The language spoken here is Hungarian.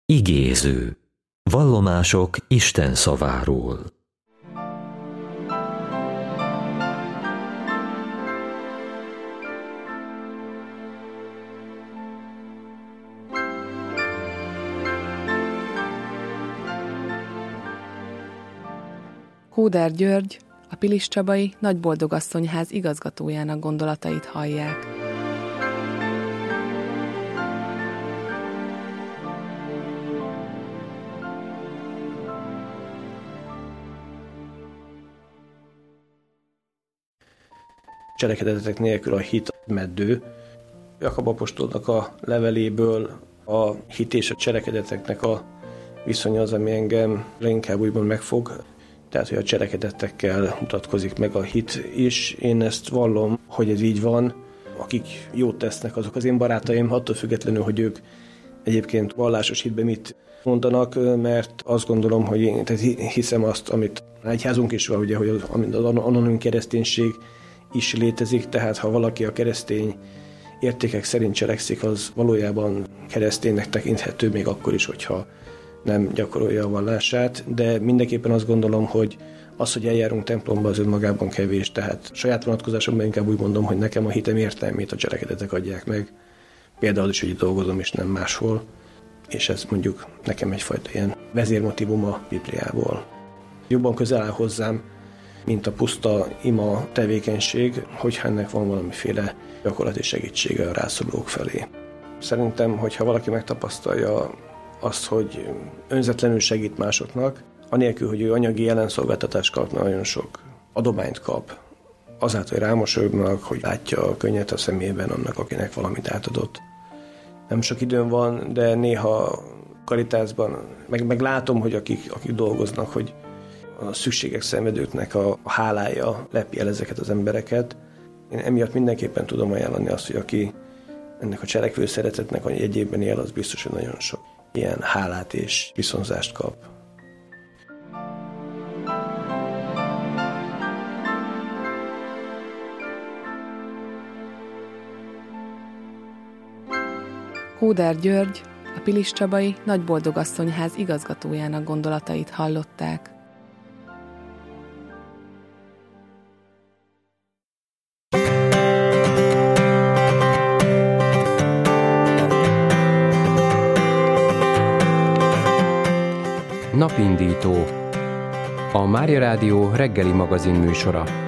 Igéző. Vallomások Isten szaváról. Hóder György, a Piliscsabai Nagyboldogasszonyház igazgatójának gondolatait hallják. Cselekedetek nélkül a hit meddő. Jakab apostolnak a leveléből a hit és a cselekedeteknek a viszonya az, ami engem leginkább úgymond megfog. Tehát, hogy a cselekedetekkel mutatkozik meg a hit is. Én ezt vallom, hogy ez így van. Akik jót tesznek, azok az én barátaim, attól függetlenül, hogy ők egyébként vallásos hitben mit mondanak, mert azt gondolom, hogy én hiszem azt, amit a egyházunk is van, ugye, hogy az anonim kereszténység is létezik, tehát ha valaki a keresztény értékek szerint cselekszik, az valójában kereszténynek tekinthető, még akkor is, hogyha nem gyakorolja a vallását, de mindenképpen azt gondolom, hogy az, hogy eljárunk templomba, az önmagában kevés, tehát saját vonatkozásomban inkább úgy mondom, hogy nekem a hitem értelmét a cselekedetek adják meg. Például is, hogy itt dolgozom, és nem máshol, és ez mondjuk nekem egyfajta ilyen vezérmotívum a Bibliából. Jobban közel áll hozzám, mint a puszta ima tevékenység, hogyha ennek van valamiféle gyakorlati segítsége a rászorulók felé. Szerintem, hogyha valaki megtapasztalja azt, hogy önzetlenül segít másoknak, anélkül, hogy ő anyagi ellenszolgáltatást kapna, nagyon sok adományt kap, azáltal, hogy rámosolyognak, hogy látja a könnyet a szemében annak, akinek valamit átadott. Nem sok időm van, de néha Karitásban meg látom, hogy akik dolgoznak, hogy a szükségek szenvedőknek a hálája lepi el ezeket az embereket. Én emiatt mindenképpen tudom ajánlani azt, hogy aki ennek a cselekvő szeretetnek a jegyében él, az biztos, hogy nagyon sok ilyen hálát és viszonzást kap. Hóder György, a Piliscsabai Nagyboldogasszonyház igazgatójának gondolatait hallották. Napindító. A Mária Rádió reggeli magazin műsora.